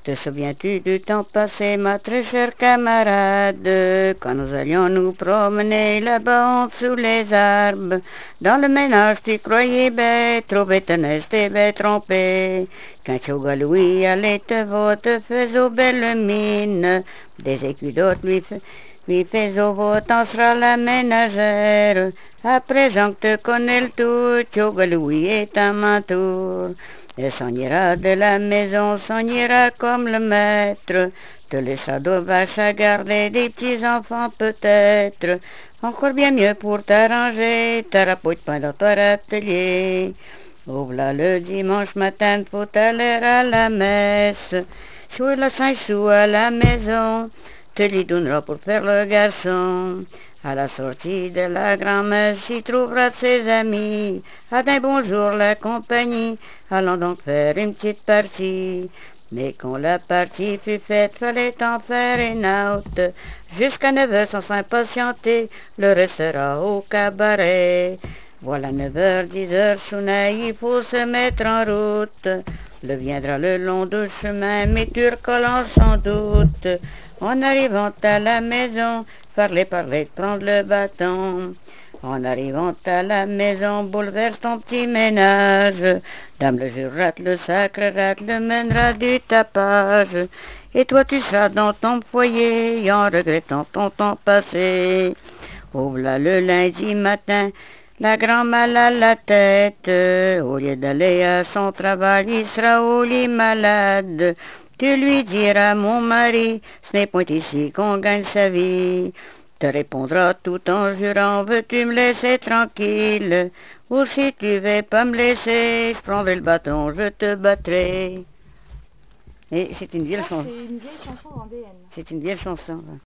Te souviens-tu du temps passé, ma très chère camarade, quand nous allions nous promener là-bas en sous les arbres? Dans le ménage, tu croyais bête, trop bêtonnesse, t'es bête trompée. Qu'un Louis allait te voir, te faisait aux belles mines, des écus d'autres lui fais au vote, t'en seras la ménagère. À présent que te connais le tout, Louis est à ma tour. Elle s'en ira de la maison, s'en ira comme le maître, te laissera deux vaches à garder, des petits-enfants peut-être. Encore bien mieux pour t'arranger, t'auras pas de pain dans ton atelier. Oh voilà le dimanche matin, faut aller à la messe. Sur la 5 sous à la maison, te lui donnera pour faire le garçon. À la sortie de la grand-messe, il trouvera ses amis. À d'un bonjour la compagnie, allons donc faire une petite partie. Mais quand la partie fut faite, fallait en faire une autre. Jusqu'à 9 heures sans s'impatienter, le reste sera au cabaret. Voilà 9 heures, 10 heures, Sounaï, il faut se mettre en route. Le viendra le long du chemin, mais turcolant sans doute. En arrivant à la maison, parler, prendre le bâton. En arrivant à la maison, bouleverse ton petit ménage. Dame le jour rate, le sacre rate, le mènera du tapage. Et toi tu seras dans ton foyer, en regrettant ton temps passé. Oh là le lundi matin, la grand-mal à la tête. Au lieu d'aller à son travail, il sera au lit malade. Tu lui diras, mon mari, ce n'est point ici qu'on gagne sa vie. Te répondra tout en jurant, veux-tu me laisser tranquille? Ou si tu veux pas me laisser, je prendrai le bâton, je te battrai. Et c'est une vieille chanson. C'est une vieille chanson vendéenne. C'est une vieille chanson.